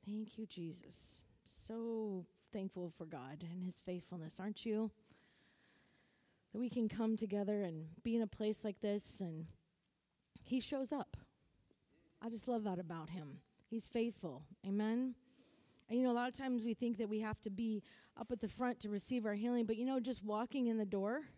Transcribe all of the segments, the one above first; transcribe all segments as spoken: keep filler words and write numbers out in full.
Thank you, Jesus. So thankful for God and his faithfulness, aren't you? That we can come together and be in a place like this and he shows up. I just love that about him. He's faithful. Amen? And, you know, a lot of times we think that we have to be up at the front to receive our healing, but, you know, just walking in the door,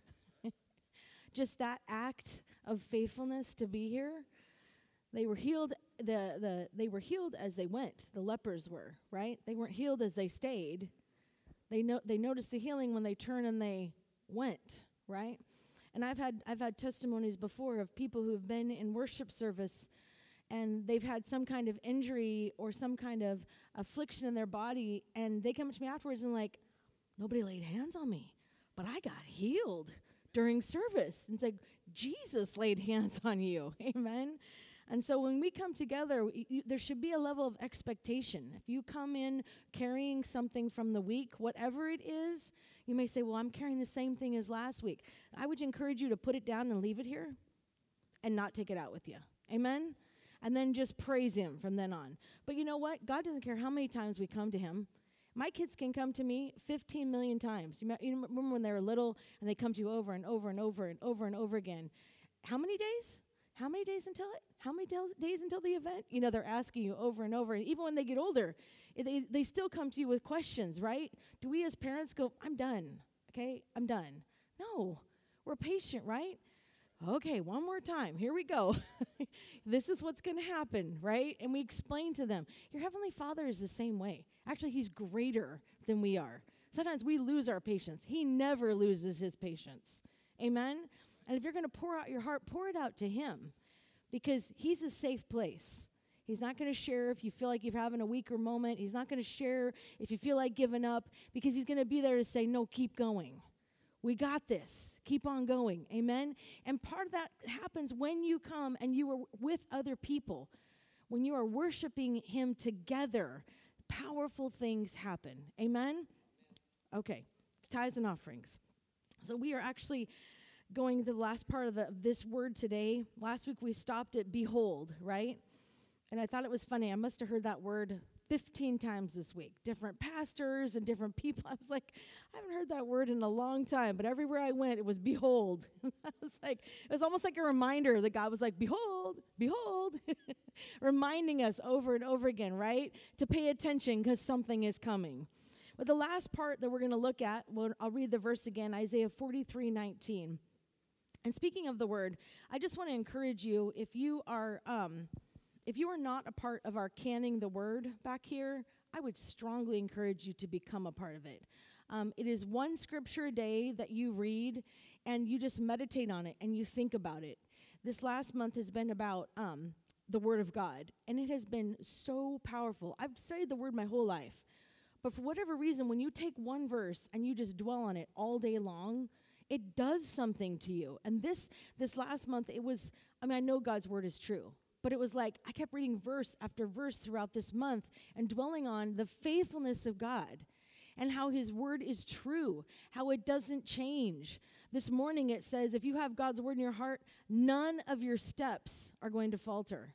just that act of faithfulness to be here, they were healed. The, the they were healed as they went. The lepers were, right? They weren't healed as they stayed. They know they noticed the healing when they turned and they went, right? And I've had I've had testimonies before of people who have been in worship service and they've had some kind of injury or some kind of affliction in their body, and they come to me afterwards and like, nobody laid hands on me, but I got healed during service. And it's like, Jesus laid hands on you. Amen. And so when we come together, you, there should be a level of expectation. If you come in carrying something from the week, whatever it is, you may say, well, I'm carrying the same thing as last week. I would encourage you to put it down and leave it here and not take it out with you. Amen? And then just praise him from then on. But you know what? God doesn't care how many times we come to him. My kids can come to me fifteen million times. You remember when they were little and they come to you over and over and over and over and over again. How many days? How many days until it? How many days until the event? You know, they're asking you over and over. And even when they get older, they, they still come to you with questions, right? Do we as parents go, I'm done, okay? I'm done. No, we're patient, right? Okay, one more time. Here we go. This is what's going to happen, right? And we explain to them. Your Heavenly Father is the same way. Actually, he's greater than we are. Sometimes we lose our patience. He never loses his patience. Amen? And if you're going to pour out your heart, pour it out to him because he's a safe place. He's not going to share if you feel like you're having a weaker moment. He's not going to share if you feel like giving up because he's going to be there to say, no, keep going. We got this. Keep on going. Amen? And part of that happens when you come and you are with other people. When you are worshiping him together, powerful things happen. Amen? Okay. Tithes and offerings. So we are actually going to the last part of, the, of this word today. Last week we stopped at behold, right? And I thought it was funny. I must have heard that word fifteen times this week. Different pastors and different people. I was like, I haven't heard that word in a long time. But everywhere I went, it was behold. I was like, it was almost like a reminder that God was like, behold, behold. Reminding us over and over again, right? To pay attention because something is coming. But the last part that we're going to look at, well, I'll read the verse again, Isaiah forty-three nineteen. And speaking of the word, I just want to encourage you, if you are um, if you are not a part of our Canning the Word back here, I would strongly encourage you to become a part of it. Um, it is one scripture a day that you read, and you just meditate on it, and you think about it. This last month has been about um, the Word of God, and it has been so powerful. I've studied the Word my whole life, but for whatever reason, when you take one verse and you just dwell on it all day long, it does something to you. And this this last month, it was, I mean, I know God's word is true, but it was like I kept reading verse after verse throughout this month and dwelling on the faithfulness of God and how his word is true, how it doesn't change. This morning it says, if you have God's word in your heart, none of your steps are going to falter.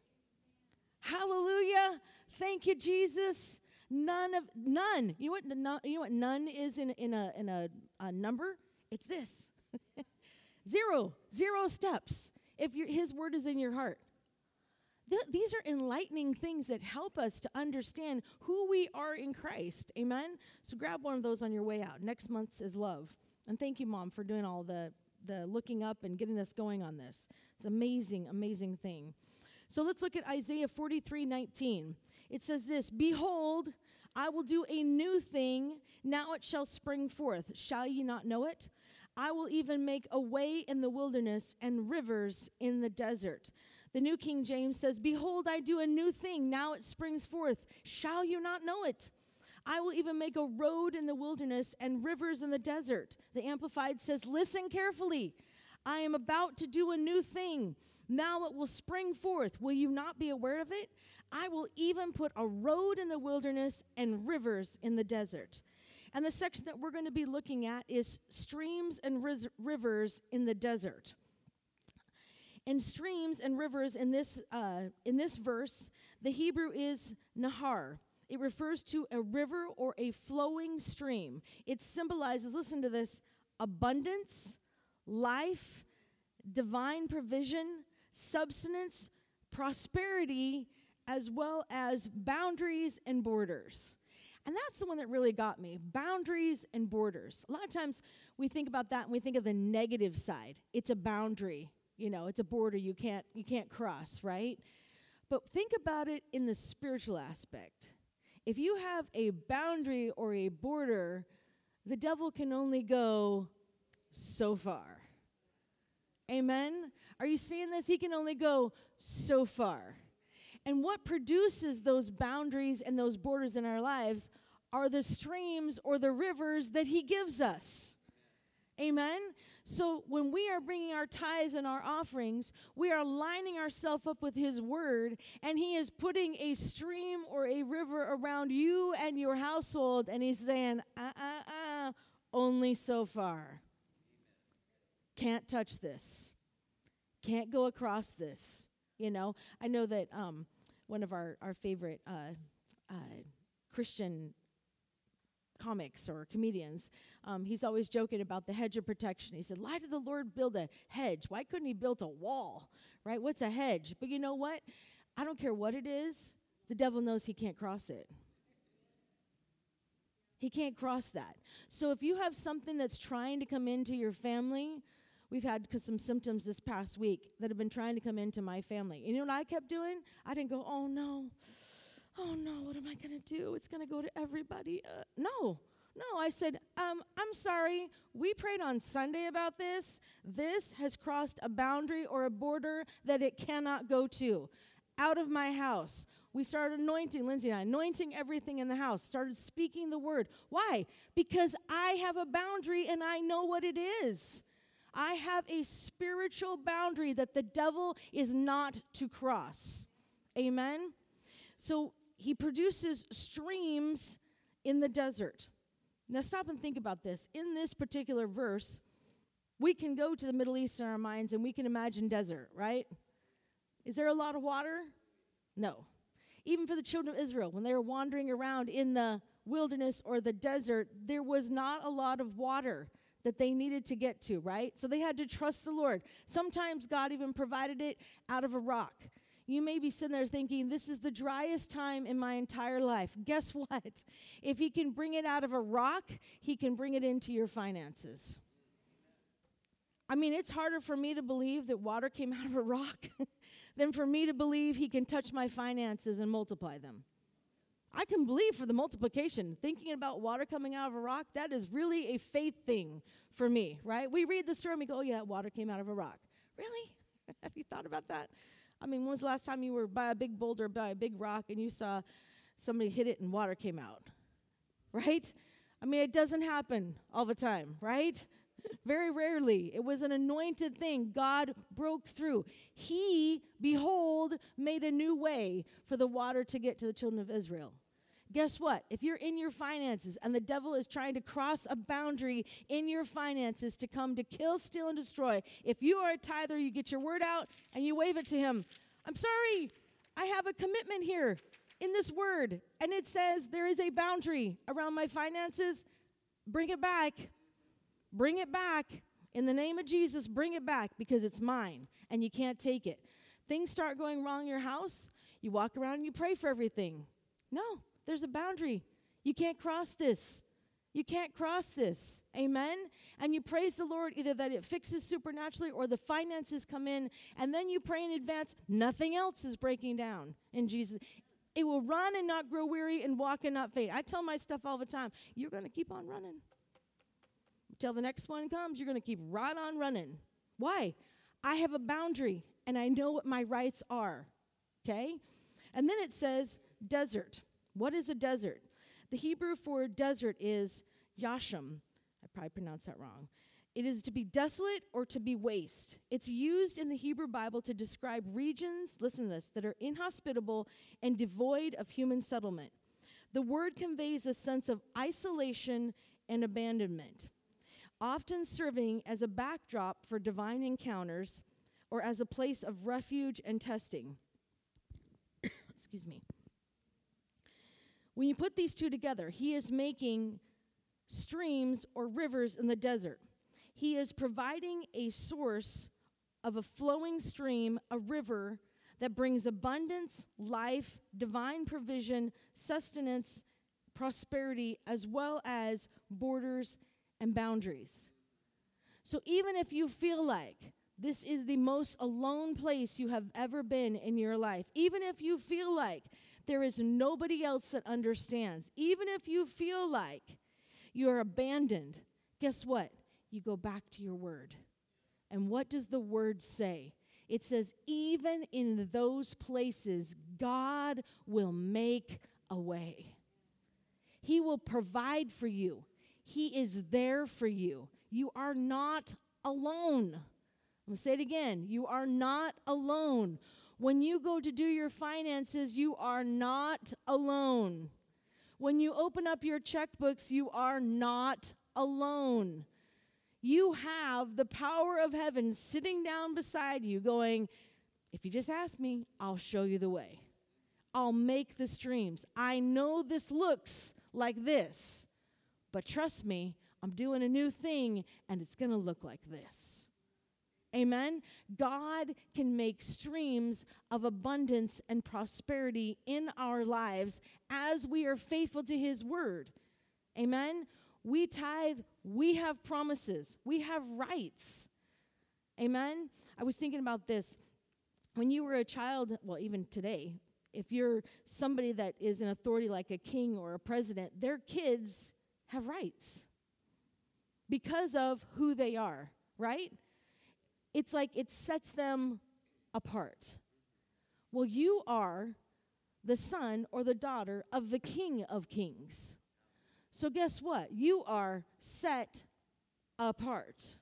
Hallelujah. Thank you, Jesus. None of, none. You know what, you know what none is in, in, a, in a, a number? It's this. Zero. Zero steps if your, his word is in your heart. Th- these are enlightening things that help us to understand who we are in Christ. Amen? So grab one of those on your way out. Next month's is love. And thank you, Mom, for doing all the, the looking up and getting us going on this. It's an amazing, amazing thing. So let's look at Isaiah forty-three nineteen. It says this, behold, I will do a new thing. Now it shall spring forth. Shall ye not know it? I will even make a way in the wilderness and rivers in the desert. The New King James says, behold, I do a new thing. Now it springs forth. Shall you not know it? I will even make a road in the wilderness and rivers in the desert. The Amplified says, listen carefully. I am about to do a new thing. Now it will spring forth. Will you not be aware of it? I will even put a road in the wilderness and rivers in the desert. And the section that we're going to be looking at is streams and ris- rivers in the desert. And streams and rivers in this uh, in this verse, the Hebrew is nahar. It refers to a river or a flowing stream. It symbolizes, listen to this, abundance, life, divine provision, substance, prosperity, as well as boundaries and borders. And that's the one that really got me, boundaries and borders. A lot of times we think about that and we think of the negative side. It's a boundary, you know, it's a border you can't you can't cross, right? But think about it in the spiritual aspect. If you have a boundary or a border, the devil can only go so far. Amen? Are you seeing this? He can only go so far. And what produces those boundaries and those borders in our lives are the streams or the rivers that he gives us. Amen? So when we are bringing our tithes and our offerings, we are lining ourselves up with his word, and he is putting a stream or a river around you and your household, and he's saying, uh-uh-uh, only so far. Can't touch this. Can't go across this. You know, I know that um, one of our, our favorite uh, uh, Christian comics or comedians, um, he's always joking about the hedge of protection. He said, why did the Lord build a hedge? Why couldn't he build a wall, right? What's a hedge? But you know what? I don't care what it is. The devil knows he can't cross it. He can't cross that. So if you have something that's trying to come into your family, we've had some symptoms this past week that have been trying to come into my family. And you know what I kept doing? I didn't go, oh, no. Oh, no, what am I going to do? It's going to go to everybody. Uh, no, no. I said, um, I'm sorry. We prayed on Sunday about this. This has crossed a boundary or a border that it cannot go to. Out of my house. We started anointing, Lindsay and I, anointing everything in the house, started speaking the word. Why? Because I have a boundary and I know what it is. I have a spiritual boundary that the devil is not to cross. Amen? So he produces streams in the desert. Now stop and think about this. In this particular verse, we can go to the Middle East in our minds and we can imagine desert, right? Is there a lot of water? No. Even for the children of Israel, when they were wandering around in the wilderness or the desert, there was not a lot of water that they needed to get to, right? So they had to trust the Lord. Sometimes God even provided it out of a rock. You may be sitting there thinking, this is the driest time in my entire life. Guess what? If he can bring it out of a rock, he can bring it into your finances. I mean, it's harder for me to believe that water came out of a rock than for me to believe he can touch my finances and multiply them. I can believe for the multiplication. Thinking about water coming out of a rock, that is really a faith thing for me, right? We read the story and we go, oh, yeah, water came out of a rock. Really? Have you thought about that? I mean, when was the last time you were by a big boulder, by a big rock, and you saw somebody hit it and water came out? Right? I mean, it doesn't happen all the time, right? Very rarely. It was an anointed thing. God broke through. He, behold, made a new way for the water to get to the children of Israel. Guess what? If you're in your finances and the devil is trying to cross a boundary in your finances to come to kill, steal, and destroy, if you are a tither, you get your word out and you wave it to him. I'm sorry, I have a commitment here in this word, and it says there is a boundary around my finances. Bring it back. Bring it back. In the name of Jesus, bring it back because it's mine and you can't take it. Things start going wrong in your house, you walk around and you pray for everything. No. There's a boundary. You can't cross this. You can't cross this. Amen? And you praise the Lord either that it fixes supernaturally or the finances come in, and then you pray in advance. Nothing else is breaking down in Jesus. It will run and not grow weary and walk and not faint. I tell my stuff all the time. You're going to keep on running. Till the next one comes, you're going to keep right on running. Why? I have a boundary, and I know what my rights are. Okay? And then it says desert. What is a desert? The Hebrew for desert is yasham. I probably pronounced that wrong. It is to be desolate or to be waste. It's used in the Hebrew Bible to describe regions, listen to this, that are inhospitable and devoid of human settlement. The word conveys a sense of isolation and abandonment, often serving as a backdrop for divine encounters or as a place of refuge and testing. Excuse me. When you put these two together, he is making streams or rivers in the desert. He is providing a source of a flowing stream, a river that brings abundance, life, divine provision, sustenance, prosperity, as well as borders and boundaries. So even if you feel like this is the most alone place you have ever been in your life, even if you feel like there is nobody else that understands, even if you feel like you're abandoned, guess what? You go back to your word. And what does the word say? It says, even in those places, God will make a way. He will provide for you. He is there for you. You are not alone. I'm going to say it again. You are not alone. When you go to do your finances, you are not alone. When you open up your checkbooks, you are not alone. You have the power of heaven sitting down beside you going, if you just ask me, I'll show you the way. I'll make the streams. I know this looks like this, but trust me, I'm doing a new thing, and it's going to look like this. Amen? God can make streams of abundance and prosperity in our lives as we are faithful to his word. Amen? We tithe, we have promises, we have rights. Amen? I was thinking about this. When you were a child, well, even today, if you're somebody that is in authority like a king or a president, their kids have rights because of who they are, right? It's like it sets them apart. Well, you are the son or the daughter of the King of Kings. So guess what? You are set apart.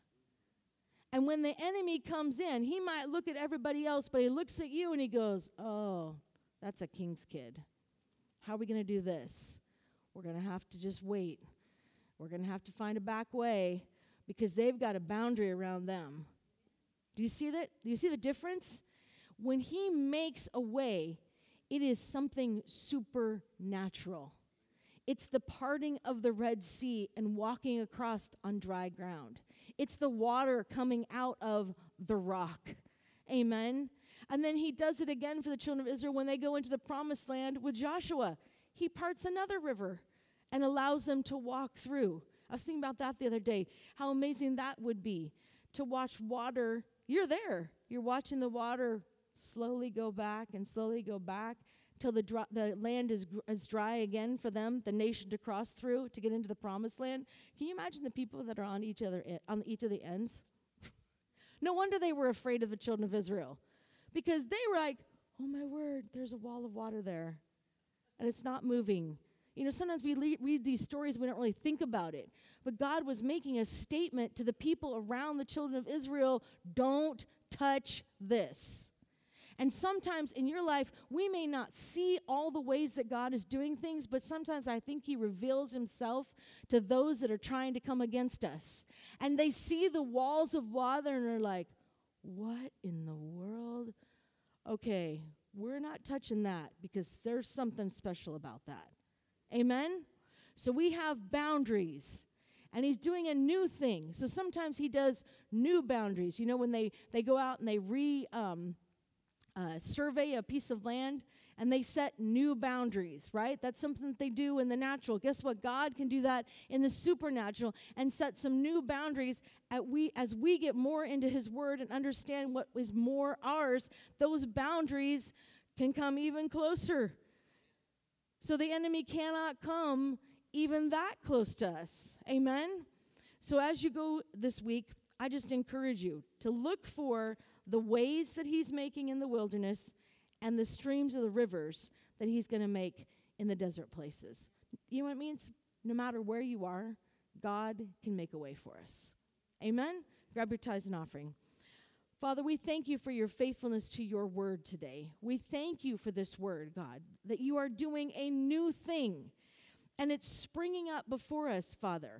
And when the enemy comes in, he might look at everybody else, but he looks at you and he goes, oh, that's a king's kid. How are we going to do this? We're going to have to just wait. We're going to have to find a back way because they've got a boundary around them. Do you see that? Do you see the difference? When he makes a way, it is something supernatural. It's the parting of the Red Sea and walking across on dry ground. It's the water coming out of the rock. Amen? And then he does it again for the children of Israel when they go into the promised land with Joshua. He parts another river and allows them to walk through. I was thinking about that the other day, how amazing that would be to watch water. You're there. You're watching the water slowly go back and slowly go back till the dry, the land is, gr- is dry again for them, the nation to cross through to get into the promised land. Can you imagine the people that are on each other I- on each of the ends? No wonder they were afraid of the children of Israel, because they were like, "Oh my word, there's a wall of water there, and it's not moving." You know, sometimes we le- read these stories, we don't really think about it. But God was making a statement to the people around the children of Israel: don't touch this. And sometimes in your life, we may not see all the ways that God is doing things, but sometimes I think he reveals himself to those that are trying to come against us. And they see the walls of water and are like, what in the world? Okay, we're not touching that because there's something special about that. Amen? So we have boundaries. And he's doing a new thing. So sometimes he does new boundaries. You know, when they, they go out and they re... Um, Uh, survey a piece of land, and they set new boundaries, right? That's something that they do in the natural. Guess what? God can do that in the supernatural and set some new boundaries at we, as we get more into his word and understand what is more ours. Those boundaries can come even closer. So the enemy cannot come even that close to us. Amen? So as you go this week, I just encourage you to look for the ways that he's making in the wilderness and the streams of the rivers that he's going to make in the desert places. You know what it means? No matter where you are, God can make a way for us. Amen? Grab your tithes and offering. Father, we thank you for your faithfulness to your word today. We thank you for this word, God, that you are doing a new thing, and it's springing up before us, Father.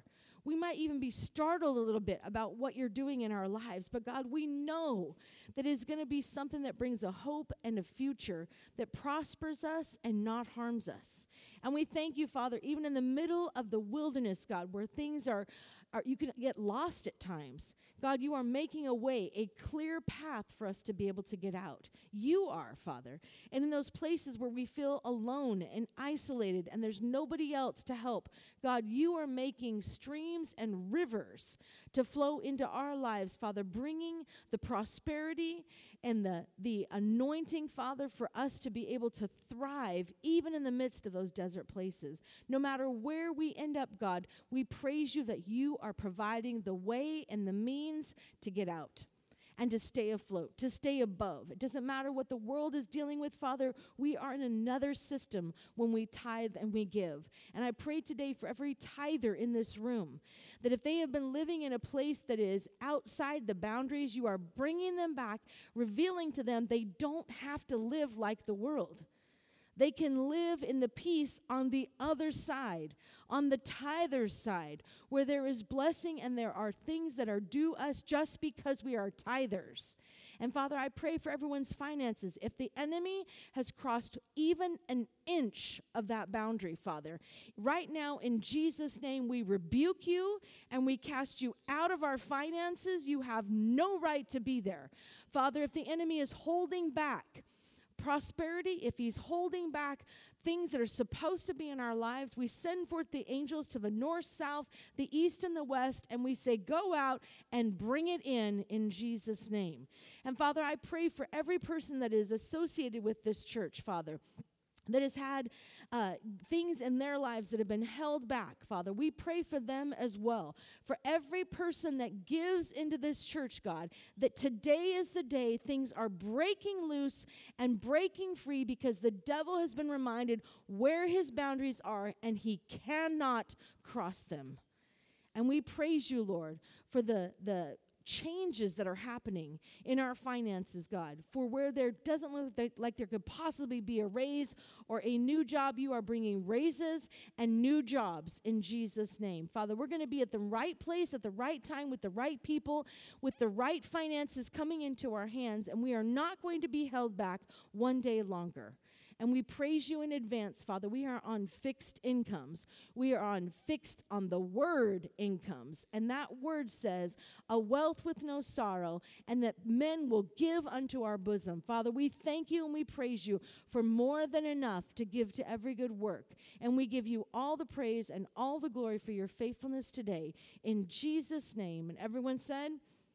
We might even be startled a little bit about what you're doing in our lives. But God, we know that it's going to be something that brings a hope and a future that prospers us and not harms us. And we thank you, Father, even in the middle of the wilderness, God, where things are, are you can get lost at times. God, you are making a way, a clear path for us to be able to get out. You are, Father. And in those places where we feel alone and isolated and there's nobody else to help, God, you are making streams and rivers to flow into our lives, Father, bringing the prosperity and the, the anointing, Father, for us to be able to thrive even in the midst of those desert places. No matter where we end up, God, we praise you that you are providing the way and the means to get out and to stay afloat, to stay above. It doesn't matter what the world is dealing with, Father. We are in another system when we tithe and we give. And I pray today for every tither in this room that if they have been living in a place that is outside the boundaries, you are bringing them back, revealing to them they don't have to live like the world. They can live in the peace on the other side, on the tither's side, where there is blessing and there are things that are due us just because we are tithers. And Father, I pray for everyone's finances. If the enemy has crossed even an inch of that boundary, Father, right now in Jesus' name, we rebuke you and we cast you out of our finances. You have no right to be there. Father, if the enemy is holding back prosperity, if he's holding back things that are supposed to be in our lives, we send forth the angels to the north, south, the east, and the west, and we say, go out and bring it in in Jesus' name. And Father, I pray for every person that is associated with this church, Father, that has had uh, things in their lives that have been held back, Father. We pray for them as well. For every person that gives into this church, God, that today is the day things are breaking loose and breaking free because the devil has been reminded where his boundaries are and he cannot cross them. And we praise you, Lord, for the the changes that are happening in our finances, God, for where there doesn't look like there could possibly be a raise or a new job, you are bringing raises and new jobs in Jesus' name. Father, we're going to be at the right place at the right time with the right people, with the right finances coming into our hands, and we are not going to be held back one day longer. And we praise you in advance, Father. We are on fixed incomes. We are on fixed on the word incomes. And that word says, a wealth with no sorrow, and that men will give unto our bosom. Father, we thank you and we praise you for more than enough to give to every good work. And we give you all the praise and all the glory for your faithfulness today. In Jesus' name. And everyone said,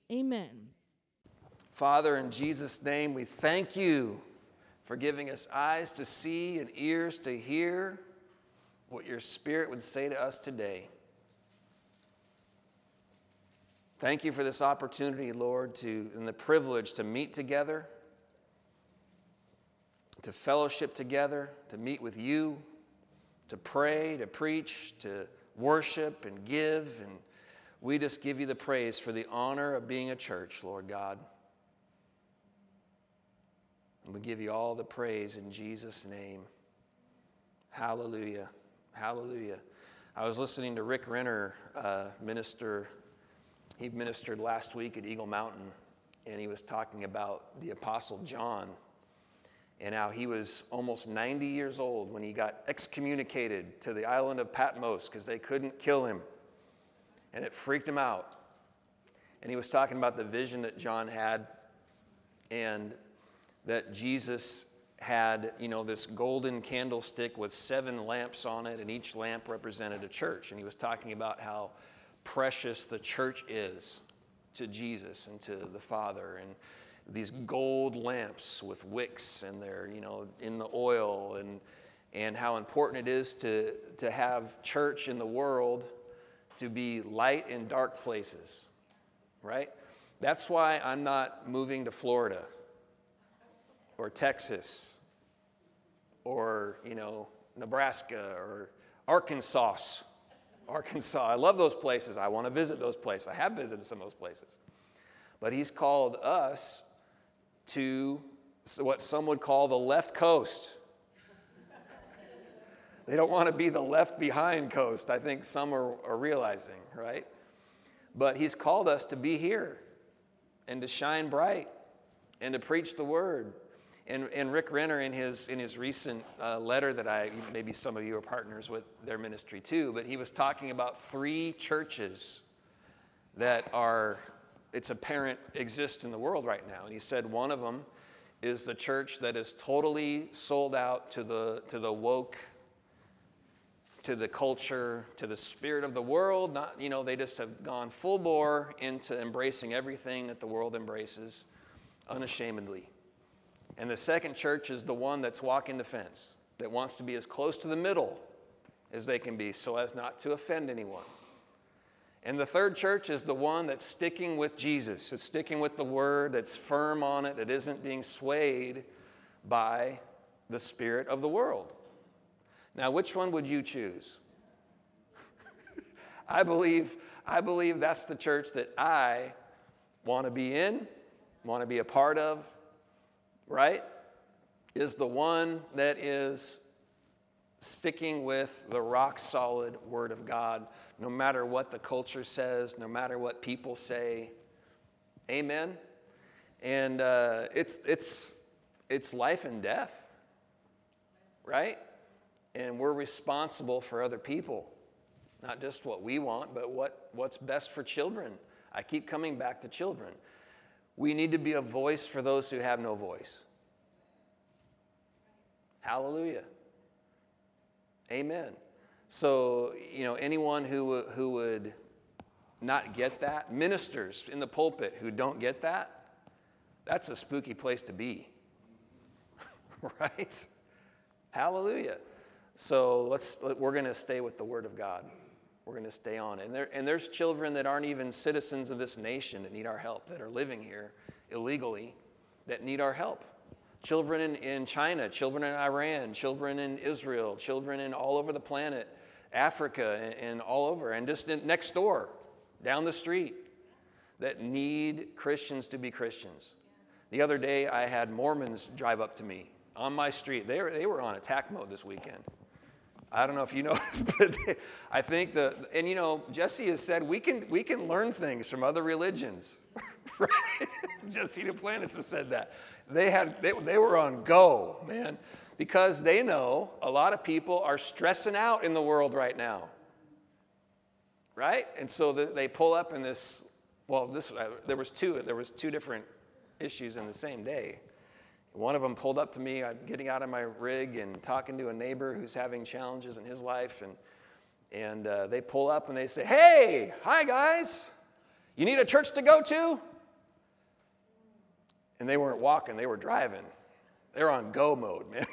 amen. Father, in Jesus' name, we thank you for giving us eyes to see and ears to hear what your Spirit would say to us today. Thank you for this opportunity, Lord, to and the privilege to meet together, to fellowship together, to meet with you, to pray, to preach, to worship and give. And we just give you the praise for the honor of being a church, Lord God. And we give you all the praise in Jesus' name. Hallelujah. Hallelujah. I was listening to Rick Renner uh, minister. He ministered last week at Eagle Mountain, and he was talking about the Apostle John and how he was almost ninety years old when he got excommunicated to the island of Patmos because they couldn't kill him. And it freaked him out. And he was talking about the vision that John had, and that Jesus had, you know, this golden candlestick with seven lamps on it, and each lamp represented a church. And he was talking about how precious the church is to Jesus and to the Father. And these gold lamps with wicks, and they're, you know, in the oil, and and how important it is to, to have church in the world to be light in dark places, right? That's why I'm not moving to Florida or Texas, or, you know, Nebraska, or Arkansas. Arkansas, I love those places. I want to visit those places. I have visited some of those places. But he's called us to what some would call the left coast. They don't want to be the left behind coast. I think some are, are realizing, right? But he's called us to be here and to shine bright and to preach the word. And, and Rick Renner, in his in his recent uh, letter that I, maybe some of you are partners with their ministry too, but he was talking about three churches that are, it's apparent, exist in the world right now. And he said one of them is the church that is totally sold out to the to the woke, to the culture, to the spirit of the world. Not, you know, they just have gone full bore into embracing everything that the world embraces unashamedly. And the second church is the one that's walking the fence, that wants to be as close to the middle as they can be so as not to offend anyone. And the third church is the one that's sticking with Jesus, that's sticking with the word, that's firm on it, that isn't being swayed by the spirit of the world. Now, which one would you choose? I believe, I believe that's the church that I want to be in, want to be a part of, right? Is the one that is sticking with the rock-solid Word of God, no matter what the culture says, no matter what people say. Amen? And uh, it's, it's, it's life and death, right? And we're responsible for other people, not just what we want, but what, what's best for children. I keep coming back to children. We need to be a voice for those who have no voice. Hallelujah. Amen. So, you know, anyone who, who would not get that, ministers in the pulpit who don't get that, that's a spooky place to be. Right? Hallelujah. So let's, we're going to stay with the Word of God. We're going to stay on it. And, there, and there's children that aren't even citizens of this nation that need our help, that are living here illegally, that need our help. Children in, in China, children in Iran, children in Israel, children in all over the planet, Africa and, and all over, and just in, next door, down the street, that need Christians to be Christians. The other day, I had Mormons drive up to me on my street. They were, they were on attack mode this weekend. I don't know if you know this, but they, I think the, and you know, Jesse has said we can we can learn things from other religions, right? Jesse Duplantis has said that. They had they, they were on go, man, because they know a lot of people are stressing out in the world right now, right? And so the, they pull up in this. Well, this there was two there was two different issues in the same day. One of them pulled up to me, I'm getting out of my rig and talking to a neighbor who's having challenges in his life. And, and uh, they pull up and they say, hey, hi guys, you need a church to go to? And they weren't walking, they were driving. They were on go mode, man.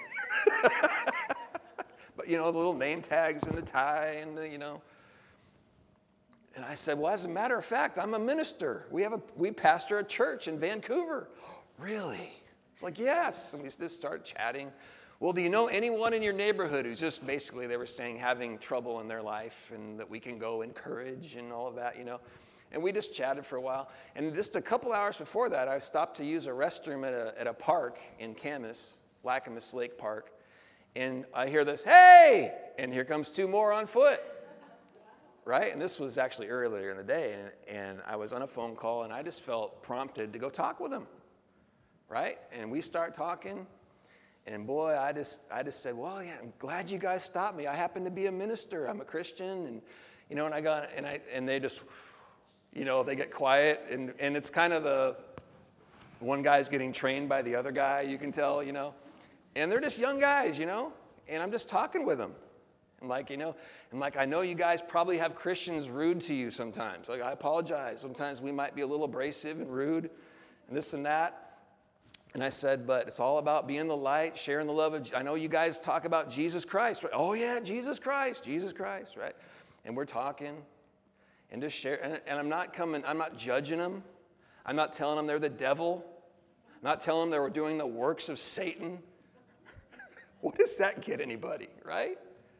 But, you know, the little name tags and the tie and the, you know. And I said, well, as a matter of fact, I'm a minister. We have a we pastor a church in Vancouver. Really? It's like, yes. And we just start chatting. Well, do you know anyone in your neighborhood who's just basically, they were saying, having trouble in their life and that we can go encourage and all of that, you know? And we just chatted for a while. And just a couple hours before that, I stopped to use a restroom at a, at a park in Camas, Lacamas Lake Park. And I hear this, hey! And here comes two more on foot. Right? And this was actually earlier in the day. And, and I was on a phone call, and I just felt prompted to go talk with them. Right? And we start talking, and boy, I just I just said, well, yeah, I'm glad you guys stopped me. I happen to be a minister. I'm a Christian, and you know, and I got and I and they just, you know, they get quiet, and and it's kind of the one guy's getting trained by the other guy, you can tell, you know, and they're just young guys, you know, and I'm just talking with them. I'm like, you know, I'm like, I know you guys probably have Christians rude to you sometimes. Like, I apologize. Sometimes we might be a little abrasive and rude, and this and that. And I said, but it's all about being the light, sharing the love of, I know you guys talk about Jesus Christ, right? Oh yeah, Jesus Christ, Jesus Christ, right? And we're talking and just share, and, and I'm not coming, I'm not judging them. I'm not telling them they're the devil. I'm not telling them they were doing the works of Satan. What does that get anybody, right?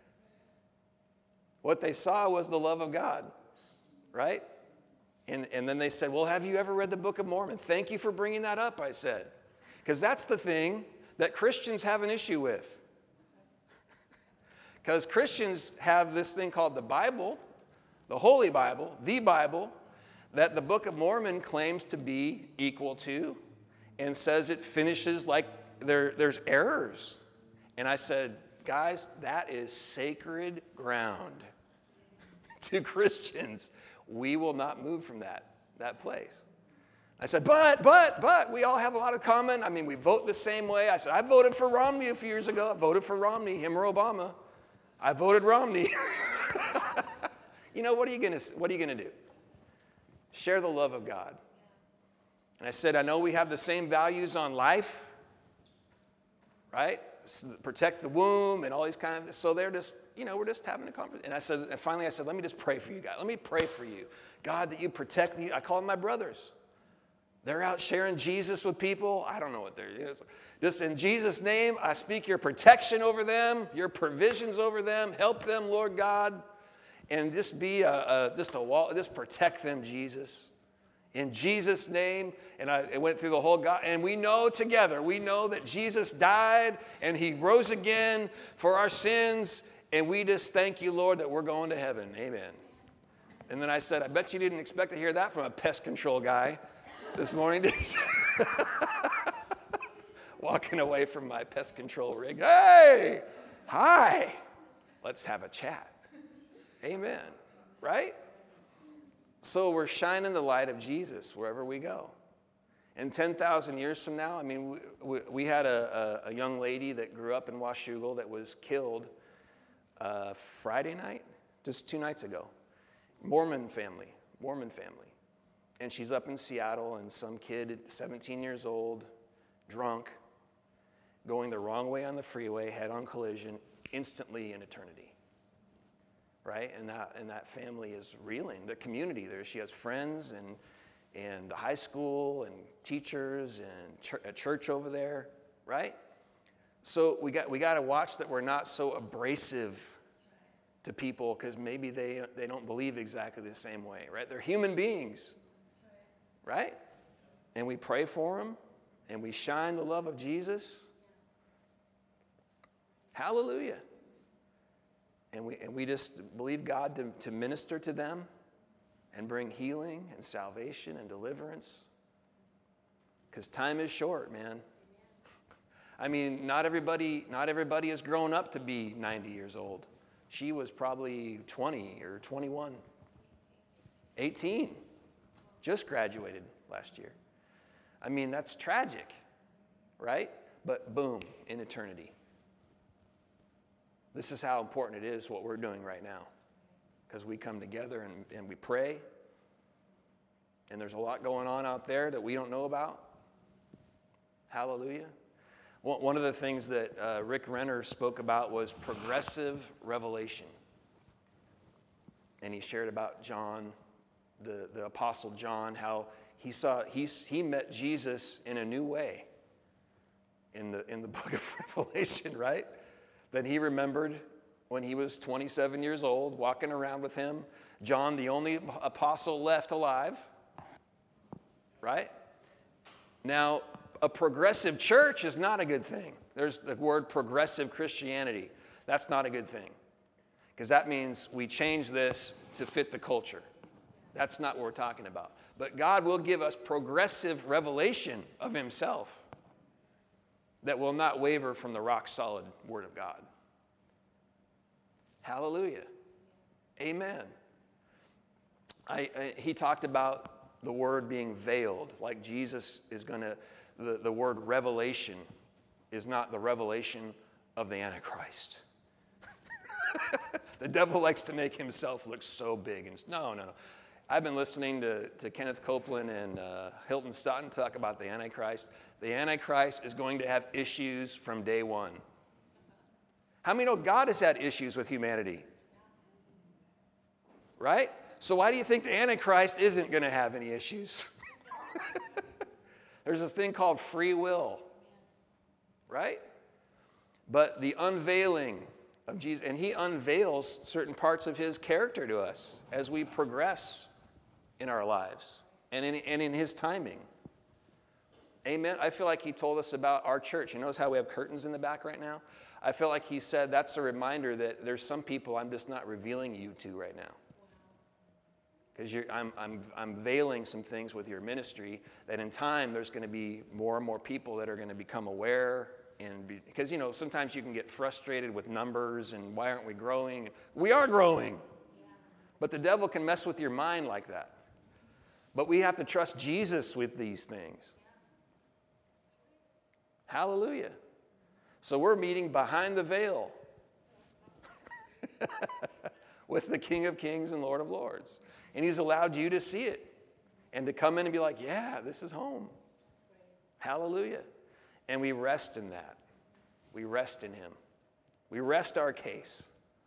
What they saw was the love of God, right? And, and then they said, well, have you ever read the Book of Mormon? Thank you for bringing that up, I said. Because that's the thing that Christians have an issue with. Because Christians have this thing called the Bible, the Holy Bible, the Bible, that the Book of Mormon claims to be equal to, and says it finishes like there, there's errors. And I said, guys, that is sacred ground to Christians. We will not move from that, that place. I said, but, but, but, we all have a lot of common. I mean, we vote the same way. I said, I voted for Romney a few years ago. I voted for Romney, him or Obama. I voted Romney. You know, what are you gonna, what are you gonna do? Share the love of God. And I said, I know we have the same values on life, right? Protect the womb and all these kind of, so they're just, you know, we're just having a conversation. And I said, and finally I said, let me just pray for you guys. Let me pray for you. God, that you protect me. I call them my brothers. They're out sharing Jesus with people. I don't know what they're doing. Just in Jesus' name, I speak your protection over them, your provisions over them. Help them, Lord God. And just be a, a just a wall, just protect them, Jesus. In Jesus' name. And I it went through the whole God. And we know together, we know that Jesus died and he rose again for our sins. And we just thank you, Lord, that we're going to heaven. Amen. And then I said, I bet you didn't expect to hear that from a pest control guy this morning. Walking away from my pest control rig. Hey, hi, let's have a chat. Amen, right? So we're shining the light of Jesus wherever we go. And ten thousand years from now, I mean, we, we, we had a, a, a young lady that grew up in Washougal that was killed uh, Friday night, just two nights ago. Mormon family, Mormon family. And she's up in Seattle, and some kid, seventeen years old, drunk, going the wrong way on the freeway, head-on collision, instantly in eternity. Right? And that and that family is reeling. The community there, she has friends and and the high school and teachers and ch- a church over there, right? So we got we got to watch that we're not so abrasive to people because maybe they they don't believe exactly the same way, right? They're human beings, right? And we pray for them and we shine the love of Jesus. Hallelujah. And we, and we just believe God to, to minister to them and bring healing and salvation and deliverance. Because time is short, man. I mean, not everybody, not everybody has grown up to be ninety years old. She was probably twenty or twenty-one. eighteen. Just graduated last year. I mean, that's tragic, right? But boom, in eternity. This is how important it is what we're doing right now. Because we come together and, and we pray. And there's a lot going on out there that we don't know about. Hallelujah. One of the things that uh, Rick Renner spoke about was progressive revelation. And he shared about John, the, the Apostle John, how he saw he, he met Jesus in a new way in the, in the book of Revelation, right? That he remembered when he was twenty-seven years old, walking around with him. John, the only apostle left alive, right? Now, a progressive church is not a good thing. There's the word progressive Christianity. That's not a good thing. Because that means we change this to fit the culture. That's not what we're talking about. But God will give us progressive revelation of himself that will not waver from the rock-solid Word of God. Hallelujah. Amen. I, I, he talked about the Word being veiled, like Jesus is going to, the, the word revelation is not the revelation of the Antichrist. The devil likes to make himself look so big. And no, no, no. I've been listening to, to Kenneth Copeland and uh, Hilton Stoughton talk about the Antichrist. The Antichrist is going to have issues from day one. How many know God has had issues with humanity? Right? So why do you think the Antichrist isn't going to have any issues? There's this thing called free will. Right? But the unveiling of Jesus, and he unveils certain parts of his character to us as we progress in our lives and in, and in his timing. Amen. I feel like he told us about our church. You notice how we have curtains in the back right now? I felt like he said that's a reminder that there's some people I'm just not revealing you to right now. Because I'm, I'm, I'm veiling some things with your ministry that in time there's going to be more and more people that are going to become aware. And be, because, you know, sometimes you can get frustrated with numbers and why aren't we growing? We are growing. But the devil can mess with your mind like that. But we have to trust Jesus with these things. Hallelujah. So we're meeting behind the veil with the King of Kings and Lord of Lords. And he's allowed you to see it and to come in and be like, yeah, this is home. Hallelujah. And we rest in that. We rest in him. We rest our case.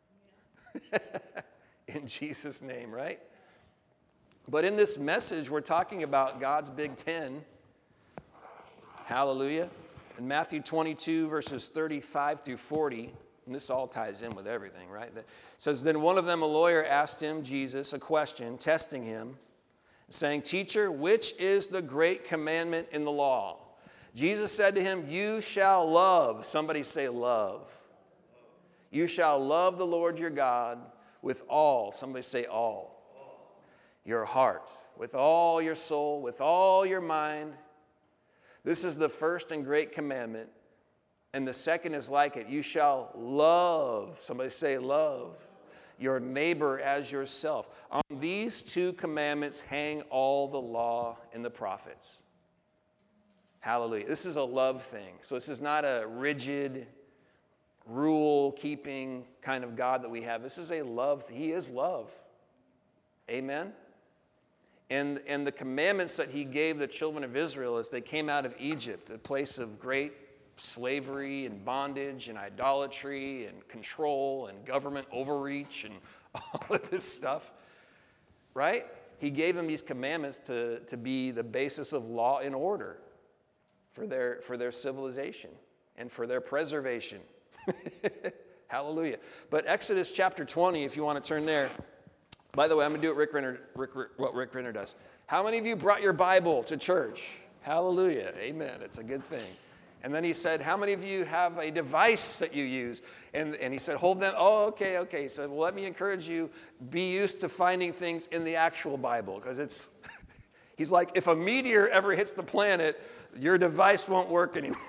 In Jesus' name, right? But in this message, we're talking about God's Big Ten. Hallelujah. In Matthew twenty-two, verses thirty-five through forty, and this all ties in with everything, right? It says, then one of them, a lawyer, asked him, Jesus, a question, testing him, saying, Teacher, which is the great commandment in the law? Jesus said to him, you shall love. Somebody say love. You shall love the Lord your God with all. Somebody say all. Your heart, with all your soul, with all your mind. This is the first and great commandment. And the second is like it. You shall love, somebody say love, your neighbor as yourself. On these two commandments hang all the law and the prophets. Hallelujah. This is a love thing. So this is not a rigid, rule-keeping kind of God that we have. This is a love. He is love. Amen? And, and the commandments that he gave the children of Israel as they came out of Egypt, a place of great slavery and bondage and idolatry and control and government overreach and all of this stuff, right? He gave them these commandments to, to be the basis of law and order for their, for their civilization and for their preservation. Hallelujah. But Exodus chapter twenty, if you want to turn there. By the way, I'm going to do what Rick Renner, Rick, what Rick Renner does. How many of you brought your Bible to church? Hallelujah. Amen. It's a good thing. And then he said, how many of you have a device that you use? And, and he said, hold them. Oh, okay, okay. He said, well, let me encourage you, be used to finding things in the actual Bible. Because it's, he's like, if a meteor ever hits the planet, your device won't work anymore.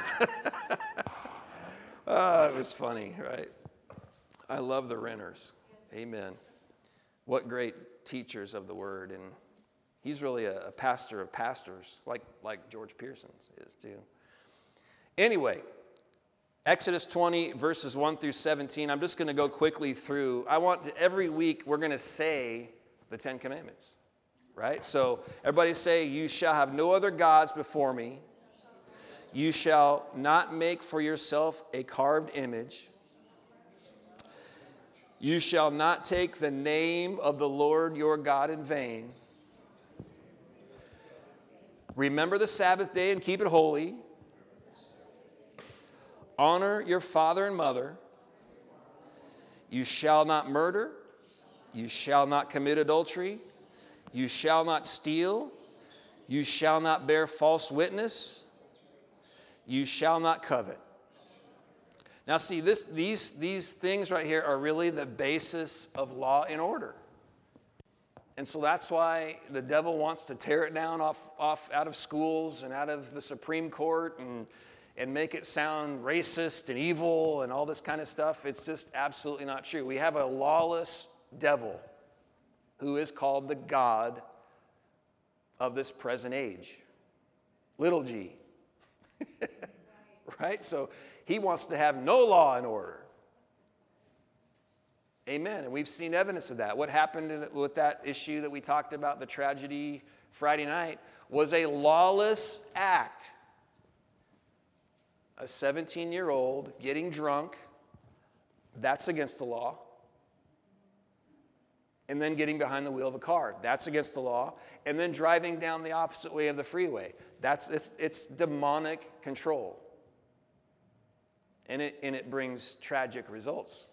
Oh, it was funny, right? I love the Renners. Amen. What great teachers of the word. And he's really a, a pastor of pastors, like, like George Pearson is too. Anyway, Exodus twenty, verses one through seventeen. I'm just going to go quickly through. I want to, every week we're going to say the Ten Commandments, right? So everybody say, you shall have no other gods before me. You shall not make for yourself a carved image. You shall not take the name of the Lord your God in vain. Remember the Sabbath day and keep it holy. Honor your father and mother. You shall not murder. You shall not commit adultery. You shall not steal. You shall not bear false witness. You shall not covet. Now see, this, these, these things right here are really the basis of law and order. And so that's why the devil wants to tear it down off, off out of schools and out of the Supreme Court and, and make it sound racist and evil and all this kind of stuff. It's just absolutely not true. We have a lawless devil who is called the God of this present age. Little g. Right? So he wants to have no law and order. Amen. And we've seen evidence of that. What happened with that issue that we talked about, the tragedy Friday night, was a lawless act. A seventeen-year-old getting drunk, that's against the law. And then getting behind the wheel of a car, that's against the law. And then driving down the opposite way of the freeway, that's it's, it's demonic control. And it, and it brings tragic results.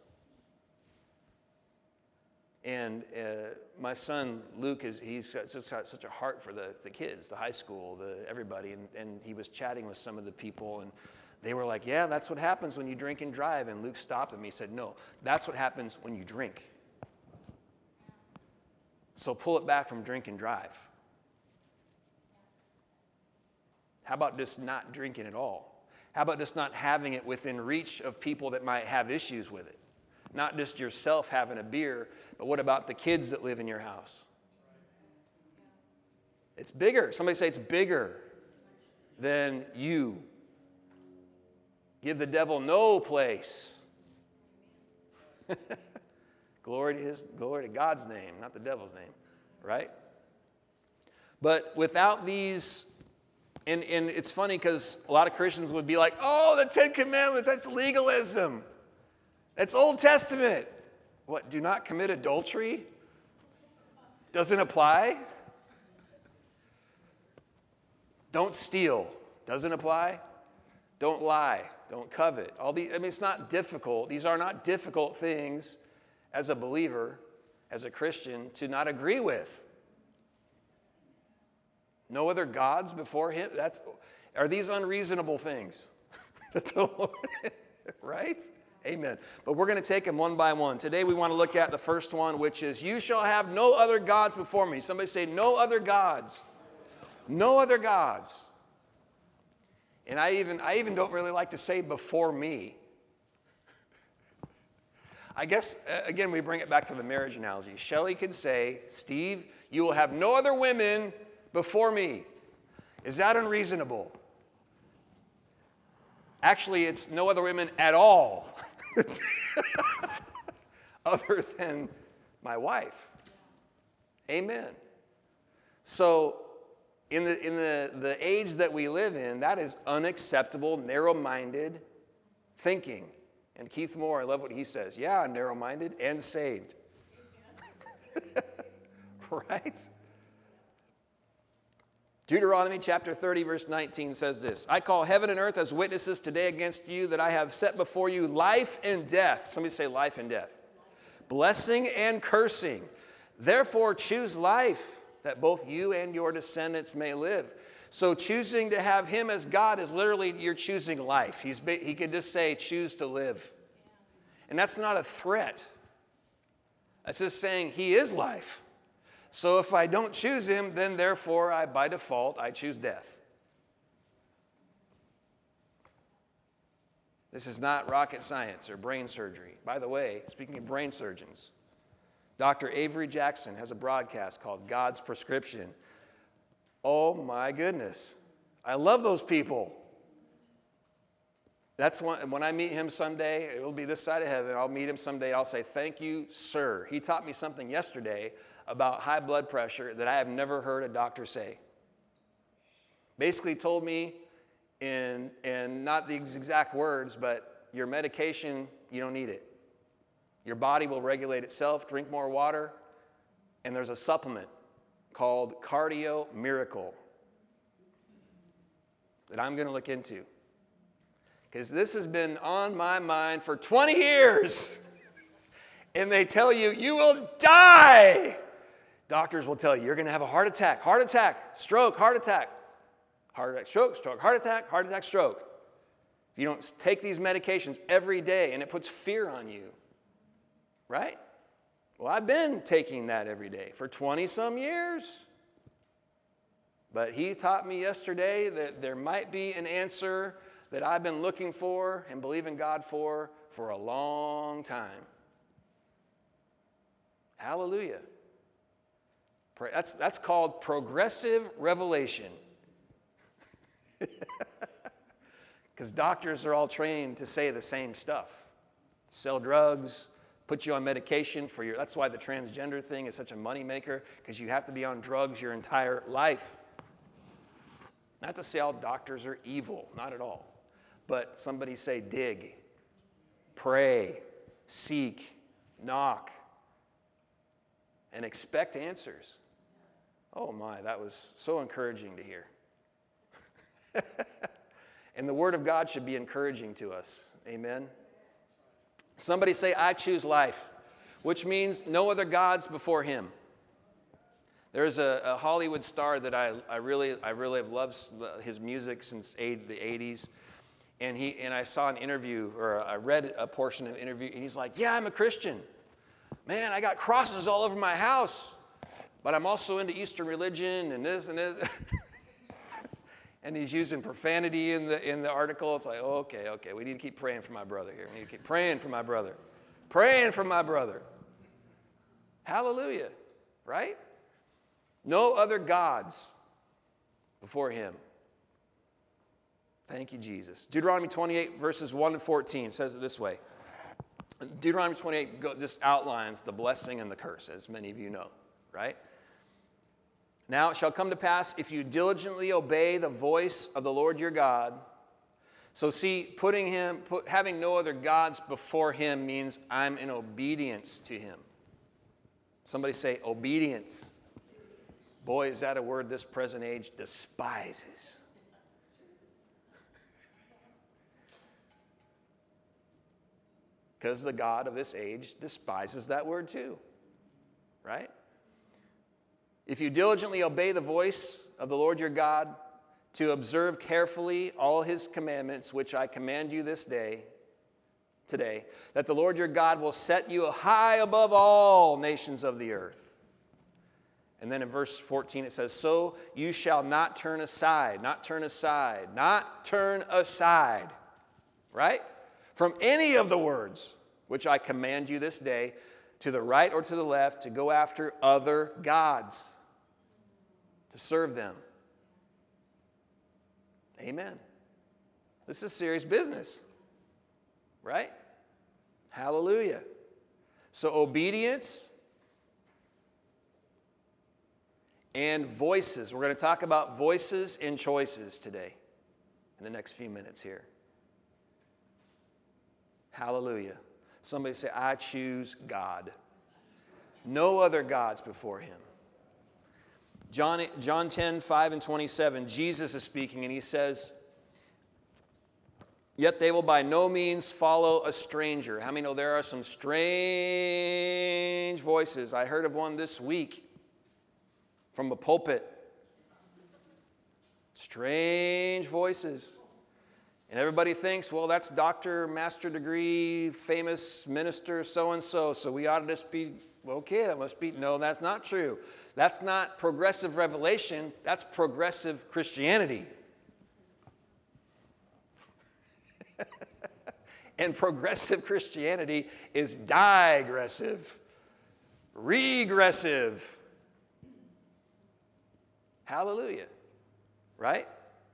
And uh, my son, Luke, is he's got such a heart for the, the kids, the high school, the everybody. And, and he was chatting with some of the people. And They were like, yeah, that's what happens when you drink and drive. And Luke stopped him. He said, no, that's what happens when you drink. So pull it back from drink and drive. How about just not drinking at all? How about just not having it within reach of people that might have issues with it? Not just yourself having a beer, but what about the kids that live in your house? It's bigger. Somebody say it's bigger than you. Give the devil no place. Glory to his, glory to God's name, not the devil's name, right? But without these, and, and it's funny because a lot of Christians would be like, oh, the Ten Commandments, that's legalism. That's Old Testament. What, do not commit adultery? Doesn't apply? Don't steal. Doesn't apply? Don't lie. Don't covet. All these, I mean, it's not difficult. These are not difficult things as a believer, as a Christian, to not agree with. No other gods before him. That's, are these unreasonable things? Right? Amen. But we're going to take them one by one. Today we want to look at the first one, which is, you shall have no other gods before me. Somebody say, no other gods. No other gods. And I even, I even don't really like to say before me. I guess, again, we bring it back to the marriage analogy. Shelley could say, Steve, you will have no other women before me. Is that unreasonable? Actually, it's no other women at all other than my wife. Amen. So, In the, in the, the age that we live in, that is unacceptable, narrow-minded thinking. And Keith Moore, I love what he says. Yeah, narrow-minded and saved. Right? Deuteronomy chapter thirty, verse nineteen says this. I call heaven and earth as witnesses today against you that I have set before you life and death. Somebody say life and death. Blessing and cursing. Therefore choose life, that both you and your descendants may live. So choosing to have him as God is literally, you're choosing life. He's, he could just say, choose to live. And that's not a threat. That's just saying he is life. So if I don't choose him, then therefore, I by default, I choose death. This is not rocket science or brain surgery. By the way, speaking of brain surgeons, Doctor Avery Jackson has a broadcast called God's Prescription. Oh my goodness. I love those people. That's one, when I meet him someday, it will be this side of heaven. I'll meet him someday. I'll say, thank you, sir. He taught me something yesterday about high blood pressure that I have never heard a doctor say. Basically told me in, in not the exact words, but your medication, you don't need it. Your body will regulate itself, drink more water, and there's a supplement called Cardio Miracle that I'm going to look into. Because this has been on my mind for twenty years. And they tell you, you will die. Doctors will tell you, you're going to have a heart attack, heart attack, stroke, heart attack, heart attack, stroke, stroke, heart attack, heart attack, stroke. If you don't take these medications every day, and it puts fear on you. Right? Well, I've been taking that every day for twenty-some years. But he taught me yesterday that there might be an answer that I've been looking for and believing God for for a long time. Hallelujah. That's, that's called progressive revelation. Because doctors are all trained to say the same stuff. Sell drugs, put you on medication for your, that's why the transgender thing is such a moneymaker, because you have to be on drugs your entire life. Not to say all doctors are evil, not at all. But somebody say dig, pray, seek, knock, and expect answers. Oh my, that was so encouraging to hear. And the Word of God should be encouraging to us. Amen. Somebody say, I choose life, which means no other gods before him. There's a, a Hollywood star that I, I really I really have loved his music since the eighties. And he and I saw an interview, or I read a portion of an interview, and he's like, yeah, I'm a Christian. Man, I got crosses all over my house, but I'm also into Eastern religion and this and this. And he's using profanity in the in the article. It's like, oh, okay, okay, we need to keep praying for my brother here. We need to keep praying for my brother. Praying for my brother. Hallelujah, right? No other gods before him. Thank you, Jesus. Deuteronomy twenty-eight, verses one to fourteen says it this way. Deuteronomy twenty-eight go, this outlines the blessing and the curse, as many of you know, right? Now it shall come to pass, if you diligently obey the voice of the Lord your God. So see, putting him, put, having no other gods before him means I'm in obedience to him. Somebody say obedience. Boy, is that a word this present age despises. Because the God of this age despises that word too, right? If you diligently obey the voice of the Lord your God, to observe carefully all his commandments, which I command you this day, today, that the Lord your God will set you high above all nations of the earth. And then in verse fourteen it says, so you shall not turn aside, not turn aside, not turn aside, right? From any of the words which I command you this day, to the right or to the left, to go after other gods, to serve them. Amen. This is serious business, right? Hallelujah. So obedience and voices. We're going to talk about voices and choices today in the next few minutes here. Hallelujah. Somebody say, I choose God. No other gods before him. John, John ten, five and twenty-seven, Jesus is speaking and he says, yet they will by no means follow a stranger. How many know there are some strange voices? I heard of one this week from a pulpit. Strange voices. And everybody thinks, well, that's doctor, master degree, famous minister, so-and-so, so we ought to just be, okay, that must be, no, that's not true. That's not progressive revelation, that's progressive Christianity. And progressive Christianity is digressive, regressive. Hallelujah, right?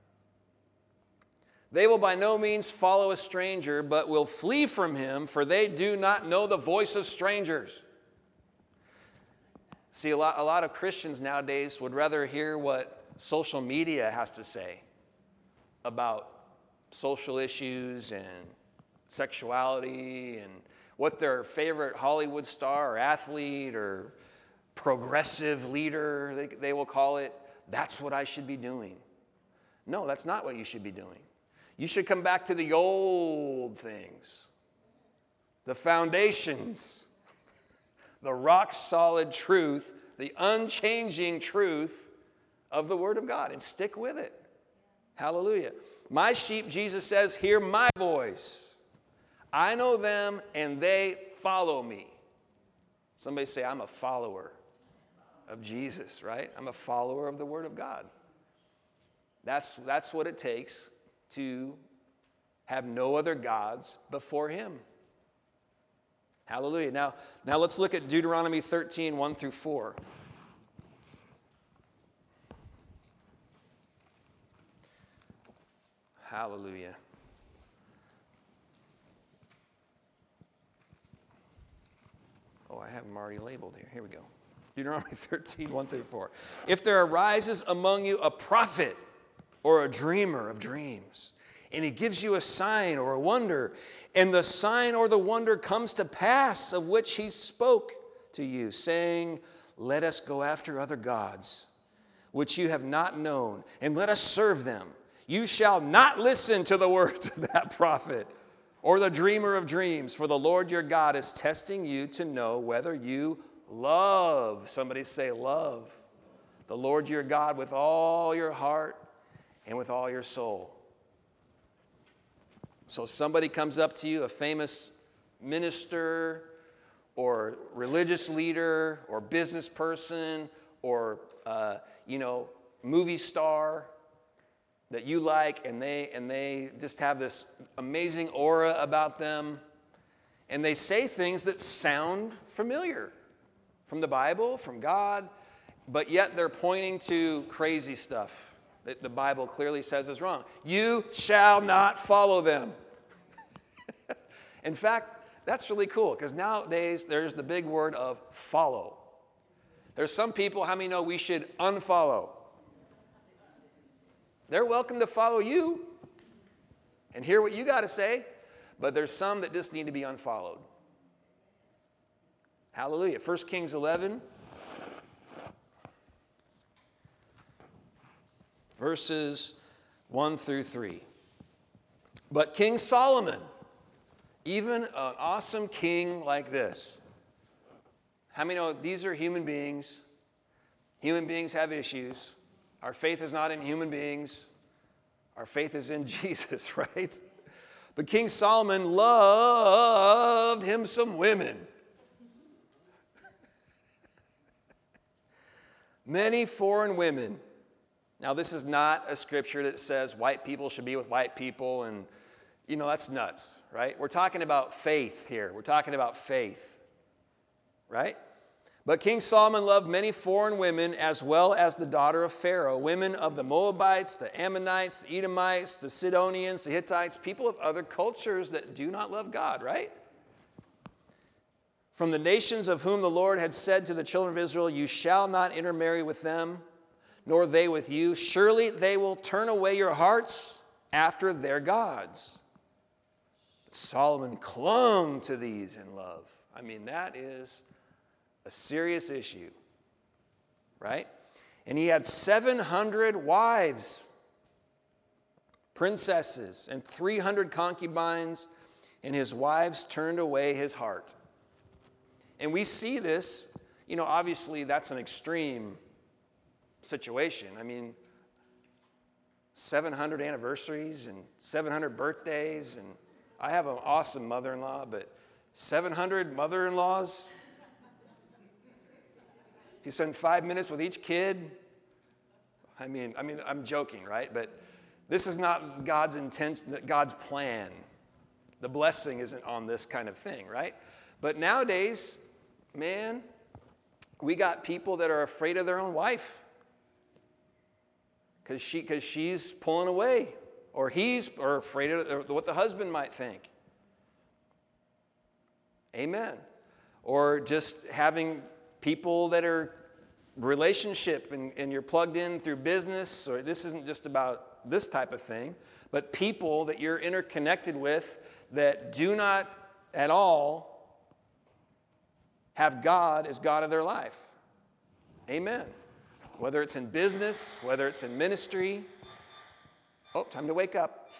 They will by no means follow a stranger, but will flee from him, for they do not know the voice of strangers. See, a lot, a lot of Christians nowadays would rather hear what social media has to say about social issues and sexuality and what their favorite Hollywood star or athlete or progressive leader, they, they will call it, that's what I should be doing. No, that's not what you should be doing. You should come back to the old things, the foundations, the rock-solid truth, the unchanging truth of the Word of God, and stick with it. Hallelujah. My sheep, Jesus says, hear my voice. I know them, and they follow me. Somebody say, I'm a follower of Jesus, right? I'm a follower of the Word of God. That's, that's what it takes to have no other gods before him. Hallelujah. Now, now let's look at Deuteronomy thirteen, one through four. Hallelujah. Oh, I have them already labeled here. Here we go. Deuteronomy thirteen, one through four. If there arises among you a prophet or a dreamer of dreams, and he gives you a sign or a wonder, and the sign or the wonder comes to pass of which he spoke to you, saying, let us go after other gods, which you have not known, and let us serve them. You shall not listen to the words of that prophet or the dreamer of dreams, for the Lord your God is testing you to know whether you love, somebody say love, the Lord your God with all your heart and with all your soul. So somebody comes up to you, a famous minister or religious leader or business person or, uh, you know, movie star that you like, and they and they just have this amazing aura about them, and they say things that sound familiar from the Bible, from God, but yet they're pointing to crazy stuff that the Bible clearly says is wrong. You shall not follow them. In fact, that's really cool, because nowadays there's the big word of follow. There's some people, how many know we should unfollow? They're welcome to follow you and hear what you got to say, but there's some that just need to be unfollowed. Hallelujah. First Kings eleven, verses one through three. But King Solomon, even an awesome king like this, how many know these are human beings? Human beings have issues. Our faith is not in human beings. Our faith is in Jesus, right? But King Solomon loved him some women. Many foreign women. Now, this is not a scripture that says white people should be with white people, and, you know, that's nuts, right? We're talking about faith here. We're talking about faith, right? But King Solomon loved many foreign women, as well as the daughter of Pharaoh, women of the Moabites, the Ammonites, the Edomites, the Sidonians, the Hittites, people of other cultures that do not love God, right? From the nations of whom the Lord had said to the children of Israel, you shall not intermarry with them, nor they with you. Surely they will turn away your hearts after their gods. Solomon clung to these in love. I mean, that is a serious issue, right? And he had seven hundred wives, princesses, and three hundred concubines, and his wives turned away his heart. And we see this, you know, obviously that's an extreme situation. I mean, seven hundred anniversaries and seven hundred birthdays, and I have an awesome mother-in-law, but seven hundred mother-in-laws? If you spend five minutes with each kid, I mean, I mean, I'm joking, right? But this is not God's intention, God's plan. The blessing isn't on this kind of thing, right? But nowadays, man, we got people that are afraid of their own wife because she, because she's pulling away, or he's, or afraid of what the husband might think. Amen. Or just having people that are relationship and, and you're plugged in through business, or this isn't just about this type of thing, but people that you're interconnected with that do not at all have God as God of their life. Amen. Whether it's in business, whether it's in ministry. Oh, time to wake up.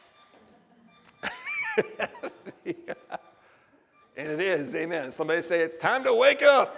Yeah. And it is, amen. Somebody say, it's time to wake up.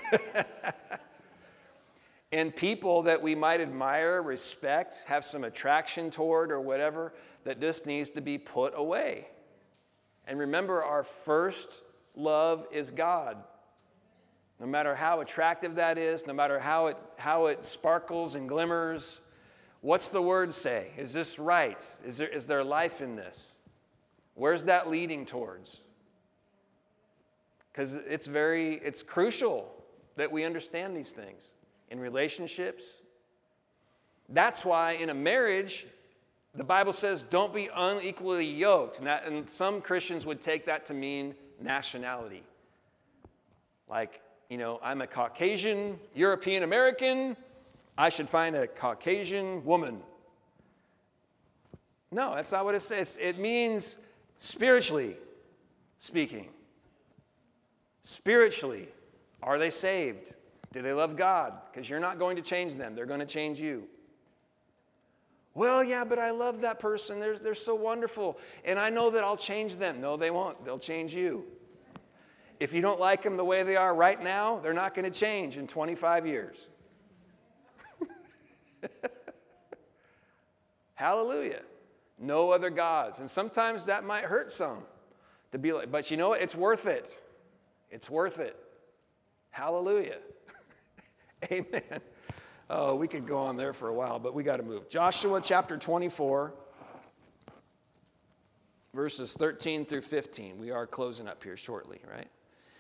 And people that we might admire, respect, have some attraction toward or whatever, that this needs to be put away. And remember, our first love is God. No matter how attractive that is, no matter how it, how it sparkles and glimmers, what's the word say? Is this right? Is there, is there life in this? Where's that leading towards? Because it's very, it's crucial that we understand these things in relationships. That's why in a marriage, the Bible says don't be unequally yoked. And, that, and some Christians would take that to mean nationality. Like, you know, I'm a Caucasian, European American, I should find a Caucasian woman. No, that's not what it says. It means spiritually speaking. Spiritually, are they saved? Do they love God? Because you're not going to change them. They're going to change you. Well, yeah, but I love that person. They're, they're so wonderful. And I know that I'll change them. No, they won't. They'll change you. If you don't like them the way they are right now, they're not going to change in twenty-five years. Hallelujah. No other gods. And sometimes that might hurt some to be like, but you know what? It's worth it. It's worth it. Hallelujah. Amen. Oh, we could go on there for a while, but we got to move. Joshua chapter twenty-four, verses thirteen through fifteen. We are closing up here shortly, right?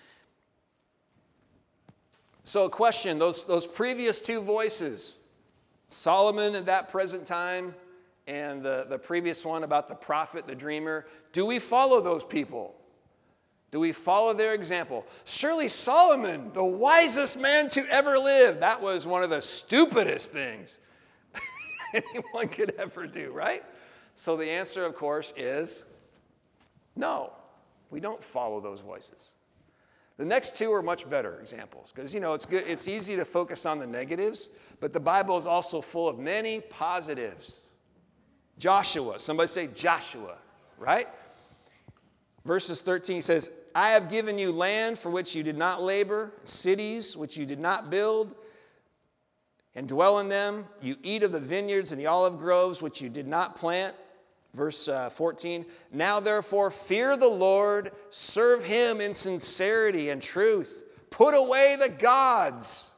So a question, those, those previous two voices, Solomon at that present time and the, the previous one about the prophet, the dreamer, do we follow those people? Do we follow their example? Surely Solomon, the wisest man to ever live, that was one of the stupidest things anyone could ever do, right? So the answer, of course, is no. We don't follow those voices. The next two are much better examples because, you know, it's good. It's easy to focus on the negatives, but the Bible is also full of many positives. Joshua, somebody say Joshua, right? Verses thirteen says, I have given you land for which you did not labor, cities which you did not build, and dwell in them. You eat of the vineyards and the olive groves which you did not plant. Verse uh, fourteen, now therefore fear the Lord, serve him in sincerity and truth. Put away the gods.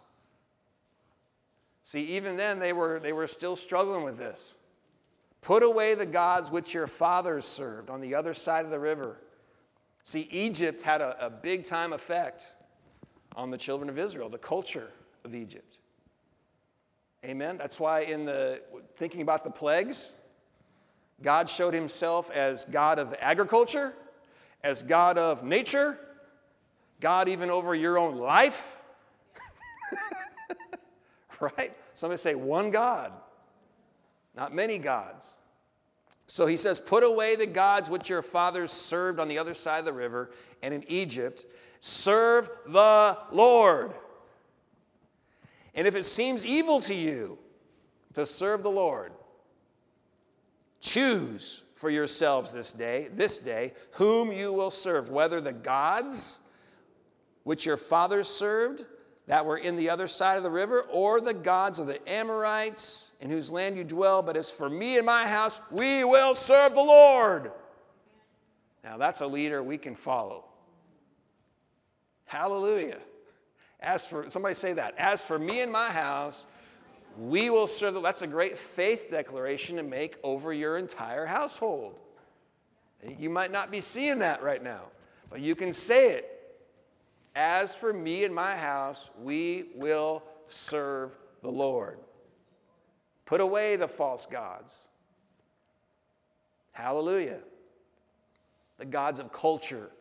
See, even then they were, they were still struggling with this. Put away the gods which your fathers served on the other side of the river. See, Egypt had a, a big time effect on the children of Israel, the culture of Egypt. Amen? That's why in the, thinking about the plagues, God showed himself as God of agriculture, as God of nature, God even over your own life. Right? Somebody say one God, not many gods. So he says, put away the gods which your fathers served on the other side of the river and in Egypt. Serve the Lord. And if it seems evil to you to serve the Lord, choose for yourselves this day, this day, whom you will serve, whether the gods which your fathers served that were in the other side of the river, or the gods of the Amorites in whose land you dwell. But as for me and my house, we will serve the Lord. Now that's a leader we can follow. Hallelujah. As for, somebody say that. As for me and my house, we will serve the Lord. That's a great faith declaration to make over your entire household. You might not be seeing that right now, but you can say it. As for me and my house, we will serve the Lord. Put away the false gods. Hallelujah. The gods of culture.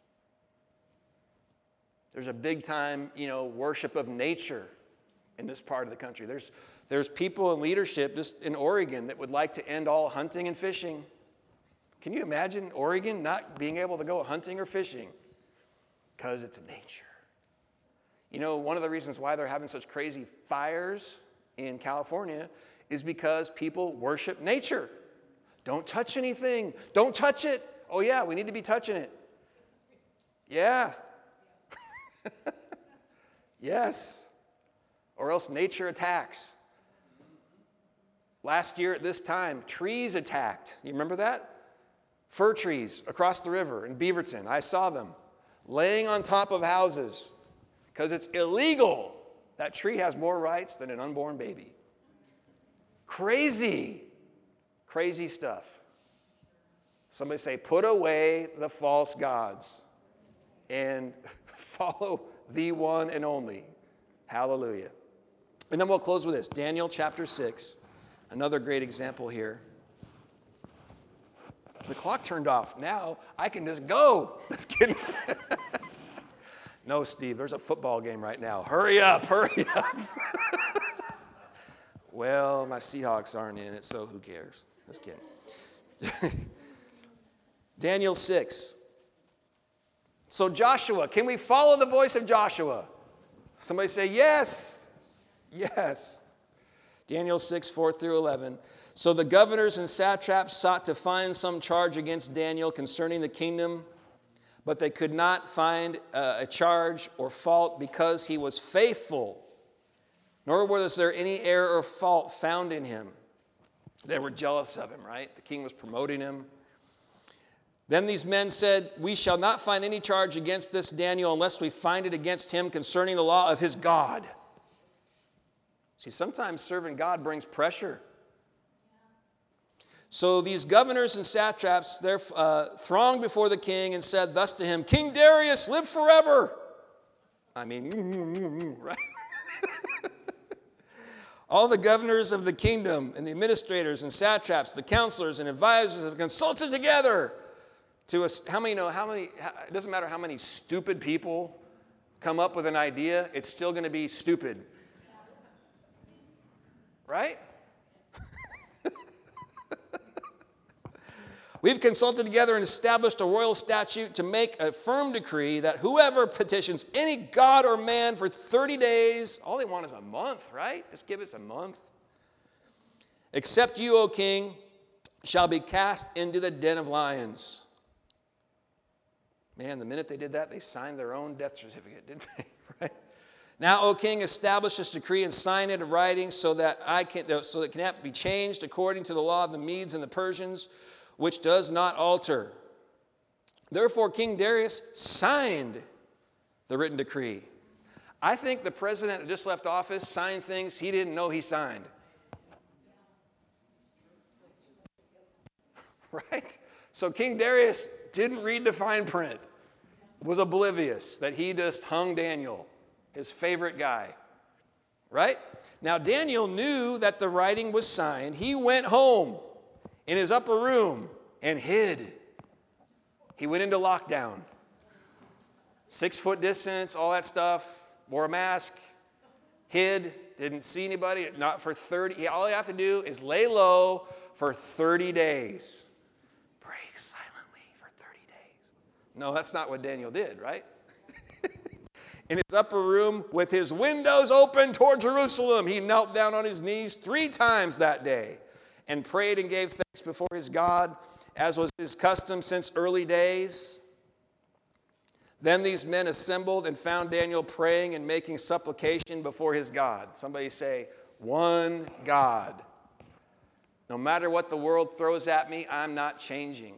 There's a big time, you know, worship of nature in this part of the country. There's, there's people in leadership just in Oregon that would like to end all hunting and fishing. Can you imagine Oregon not being able to go hunting or fishing? Because it's nature. You know, one of the reasons why they're having such crazy fires in California is because people worship nature. Don't touch anything. Don't touch it. Oh, yeah, we need to be touching it. Yeah. Yes. Or else nature attacks. Last year at this time, trees attacked. You remember that? Fir trees across the river in Beaverton. I saw them laying on top of houses because it's illegal. That tree has more rights than an unborn baby. Crazy, crazy stuff. Somebody say, put away the false gods and follow the one and only. Hallelujah. And then we'll close with this. Daniel chapter six, another great example here. The clock turned off. Now I can just go. Just kidding. No, Steve, there's a football game right now. Hurry up, hurry up. Well, my Seahawks aren't in it, so who cares? Just kidding. Daniel six. So Joshua, can we follow the voice of Joshua? Somebody say yes. Yes. Daniel six, four through eleven. So the governors and satraps sought to find some charge against Daniel concerning the kingdom, but they could not find uh, a charge or fault because he was faithful, nor was there any error or fault found in him. They were jealous of him, right? The king was promoting him. Then these men said, we shall not find any charge against this Daniel unless we find it against him concerning the law of his God. See, sometimes serving God brings pressure. So these governors and satraps, they're uh, thronged before the king and said thus to him, King Darius, live forever. I mean, right? All the governors of the kingdom and the administrators and satraps, the counselors and advisors have consulted together to us. How many know, how many, it doesn't matter how many stupid people come up with an idea, it's still going to be stupid. Right? We've consulted together and established a royal statute to make a firm decree that whoever petitions any god or man for thirty days, all they want is a month, right? Just give us a month. Except you, O king, shall be cast into the den of lions. Man, the minute they did that, they signed their own death certificate, didn't they? Right? Now, O king, establish this decree and sign it in writing so that I can so that it cannot be changed according to the law of the Medes and the Persians, which does not alter. Therefore, King Darius signed the written decree. I think the president who just left office signed things he didn't know he signed. Right? So King Darius didn't read the fine print, was oblivious that he just hung Daniel, his favorite guy. Right? Now, Daniel knew that the writing was signed. He went home in his upper room and hid. He went into lockdown. Six foot distance, all that stuff, wore a mask, hid, didn't see anybody, not for thirty. All you have to do is lay low for thirty days. Pray silently for thirty days. No, that's not what Daniel did, right? In his upper room with his windows open toward Jerusalem, he knelt down on his knees three times that day and prayed and gave thanks before his God, as was his custom since early days. Then these men assembled and found Daniel praying and making supplication before his God. Somebody say, one God. No matter what the world throws at me, I'm not changing.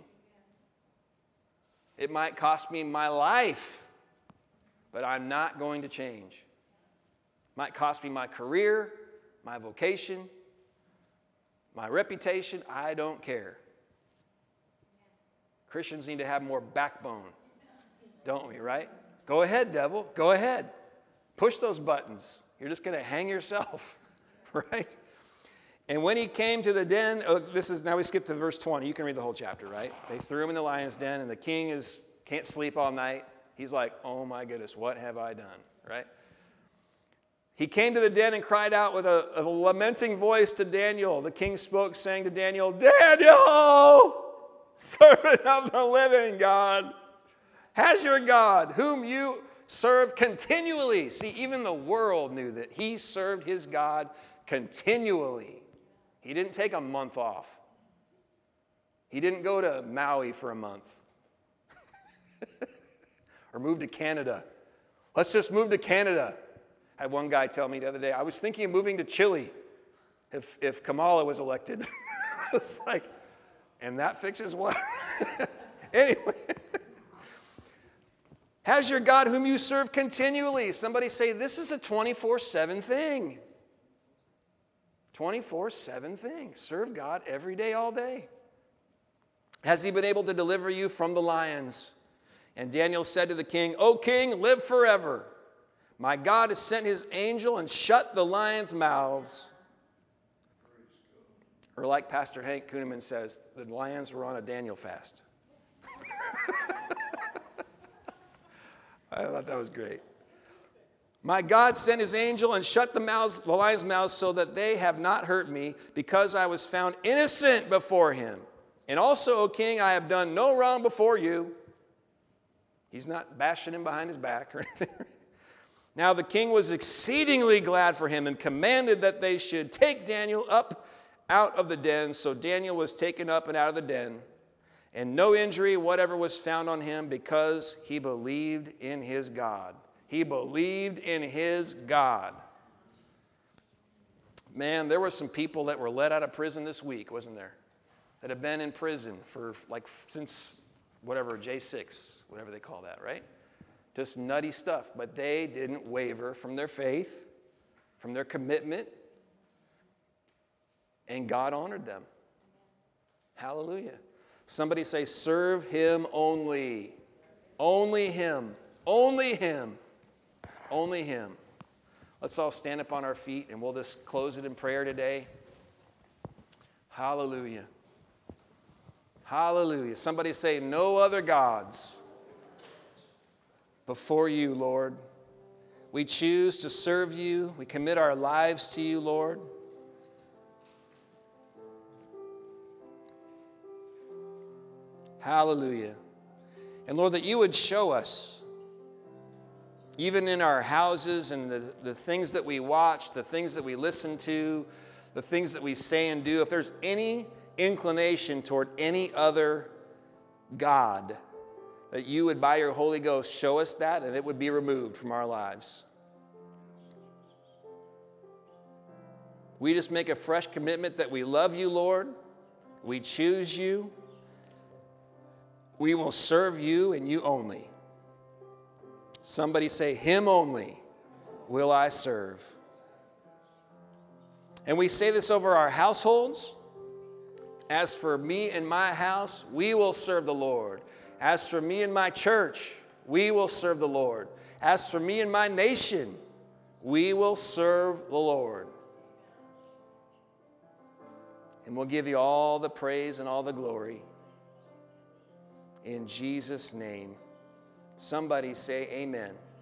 It might cost me my life, but I'm not going to change. It might cost me my career, my vocation, my reputation, I don't care. Christians need to have more backbone, don't we, right? Go ahead, devil. Go ahead. Push those buttons. You're just going to hang yourself, right? And when he came to the den, oh, this is now we skip to verse twenty. You can read the whole chapter, right? They threw him in the lion's den, and the king is can't sleep all night. He's like, oh my goodness, what have I done, right? He came to the den and cried out with a, a lamenting voice to Daniel. The king spoke, saying to Daniel, Daniel, servant of the living God, has your God, whom you serve continually. See, even the world knew that he served his God continually. He didn't take a month off. He didn't go to Maui for a month. Or move to Canada. Let's just move to Canada. I had one guy tell me the other day, I was thinking of moving to Chile if, if Kamala was elected. It's like, and that fixes what? Anyway. Has your God whom you serve continually. Somebody say, this is a twenty-four seven thing. twenty-four seven thing. Serve God every day, all day. Has he been able to deliver you from the lions? And Daniel said to the king, O king, live forever. My God has sent his angel and shut the lions' mouths. Or like Pastor Hank Kuhneman says, the lions were on a Daniel fast. I thought that was great. My God sent his angel and shut the mouths, the lions' mouths so that they have not hurt me, because I was found innocent before him. And also, O king, I have done no wrong before you. He's not bashing him behind his back or anything. Now the king was exceedingly glad for him and commanded that they should take Daniel up out of the den. So Daniel was taken up and out of the den, and no injury whatever was found on him, because he believed in his God. He believed in his God. Man, there were some people that were let out of prison this week, wasn't there? That have been in prison for like since whatever, J six, whatever they call that, right? Just nutty stuff. But they didn't waver from their faith, from their commitment, and God honored them. Hallelujah. Somebody say, serve him only. Only him. Only him. Only him. Let's all stand up on our feet and we'll just close it in prayer today. Hallelujah. Hallelujah. Somebody say, no other gods before you, Lord. We choose to serve you. We commit our lives to you, Lord. Hallelujah. And Lord, that you would show us, even in our houses and the, the things that we watch, the things that we listen to, the things that we say and do, if there's any inclination toward any other God, that you would, by your Holy Ghost, show us that and it would be removed from our lives. We just make a fresh commitment that we love you, Lord. We choose you. We will serve you and you only. Somebody say, him only will I serve. And we say this over our households. As for me and my house, we will serve the Lord. As for me and my church, we will serve the Lord. As for me and my nation, we will serve the Lord. And we'll give you all the praise and all the glory. In Jesus' name. Somebody say amen.